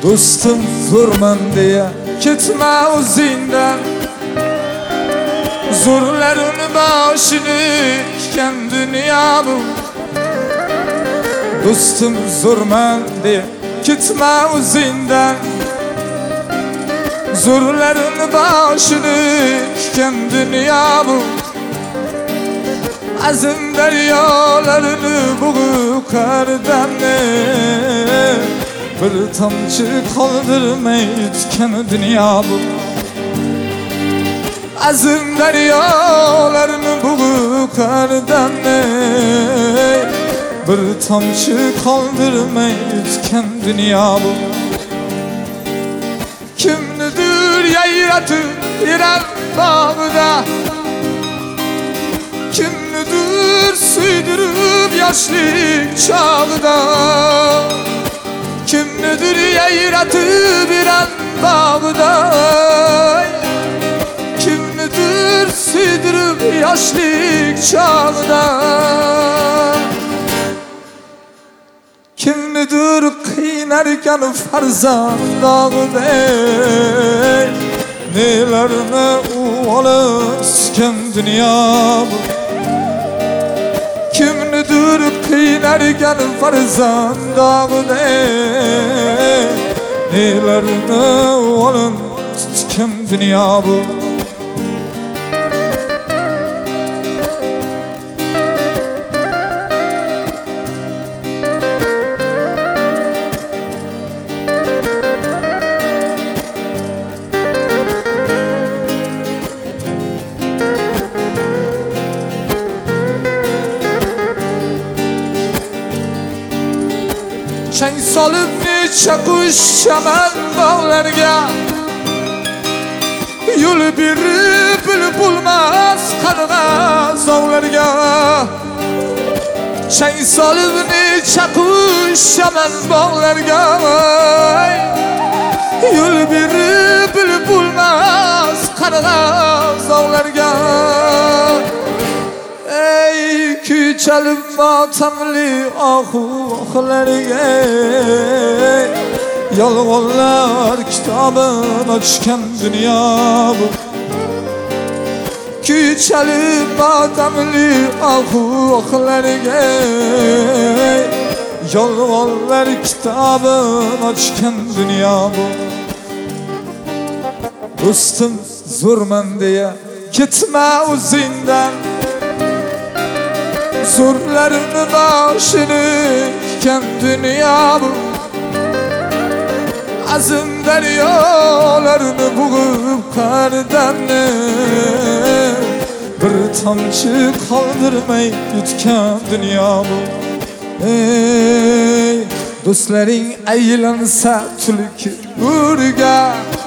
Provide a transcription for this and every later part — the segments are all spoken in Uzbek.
do'stim zo'rman deya ketma o'zingdan. Zo'rlarin boshini tikkan dunyo bu. Do'stim zo'rman deya ketma o'zingdan. Zo'rlarin boshini tikkan dunyo bu. Azim daryolarini bo'g'ib qardan bir tomchi qoldirmay yutgan dunyo bu. Azim daryolarini bo'g'ib qardan bir tomchi qoldirmay yutgan dunyo bu. Kimnidir yayratib berar bog'ida, kimnidir suydirib yoshlik chog'ida. Kimnidir yayratib berar bog'ida, kimnidir suydirib yoshlik chog'ida. Kimnidir qiynarkan farzand dog'ida, nelarni u olishgan dunyo bu. Kimnidir qiynarkan farzand dog'ida, nelarni olishgan dunyo bu. Chang solib necha qush chaman bog'larga, yo'l berib bilib bo'lmas qarg'azovlarga. Chang solib necha qush chaman bog'larga, yo'l berib bilib bo'lmas qarg'azovlarga. Kuychalib motamli ohu-ohlarga, yolg'onlar kitobini ochgan dunyo bu. Kuychalib motamli ohu-ohlarga, yolg'onlar kitobini ochgan dunyo bu. Do'stim zo'rman deya ketma o'zingdan. Zo'rlarini boshini tikkan dunyo bu. Azim daryolarini bo'g'ib qardan bir tomchi qoldirmay yutgan dunyo bu. Ey do'stlaring aylansa tulki urga,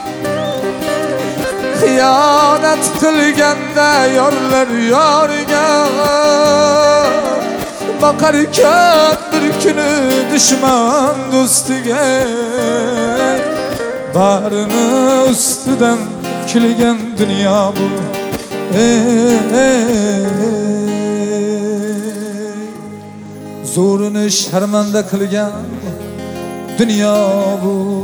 xiyonat qilganda yorlar yorga. Bakarken bir kuni düşman do'stiga, barini ustidan kulgan dunyo bu. Zo'rini sharmanda qilgan dunyo bu.